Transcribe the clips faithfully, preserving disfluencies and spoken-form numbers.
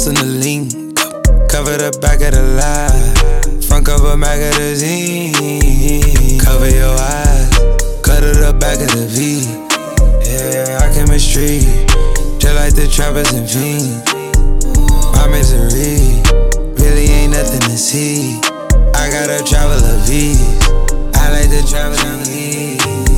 sauce in the link. Cover the back of the lie. Front cover magazine. Cover your eyes. Cut to the back of the V. Yeah, our chemistry. Just like the trappers and fiends. My misery really ain't nothing to see. I got a traveler V. I like the traveling V.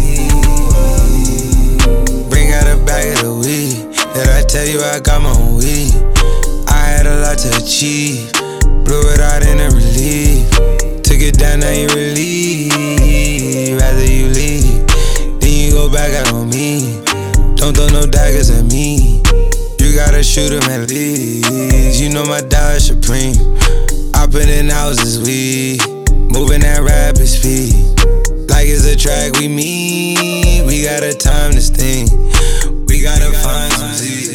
Bring out a bag of the weed. Did I tell you I got my own weed? I had a lot to achieve. Blew it out in a relief. Took it down, now you relieve. Rather you leave, then you go back out on me. Don't throw no daggers at me. You gotta shoot 'em at least. You know my dollar supreme. I put in houses, we moving at rapid speed. Like it's a track we meet. We got a time this thing. We gotta find some Z.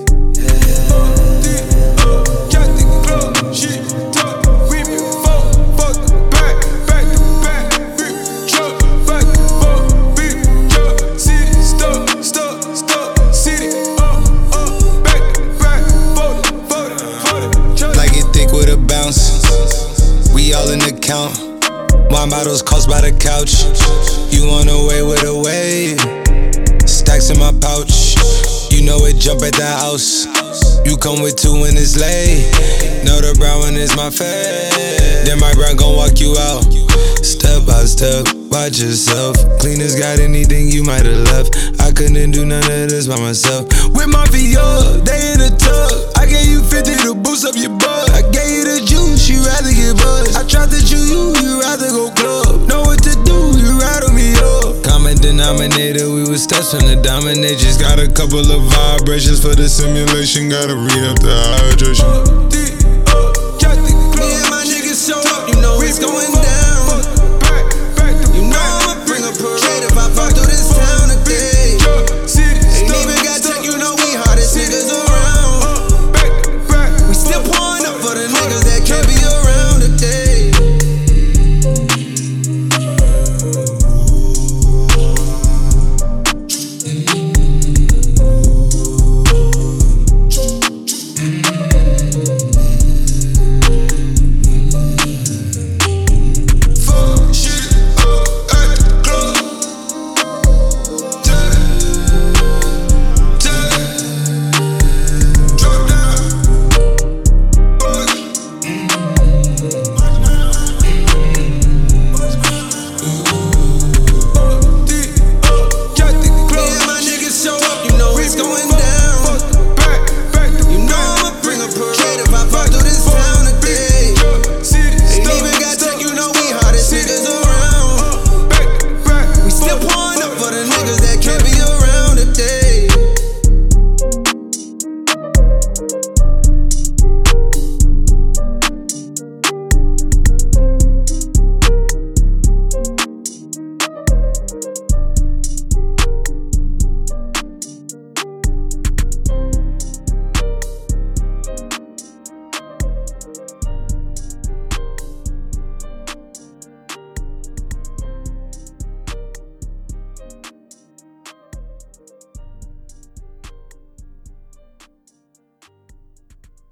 We all in the count. Wine bottles cost by the couch. You on the way with a wave. Stacks in my pouch. You know it jump at the house. You come with two when it's late. Know the brown one is my fave. Then my brown gon' walk you out. Step by step, watch yourself. Cleaners got anything you might've left. I couldn't do none of this by myself. With my V O, they in the tub. I gave you fifty to boost up your butt. I gave you the juice, you rather get buzzed. I tried to chew you, you rather go club. Know what to do, you rattle me up. Common denominator, we was steps from the dominate. Just got a couple of vibrations for the simulation. Gotta read up the hydration.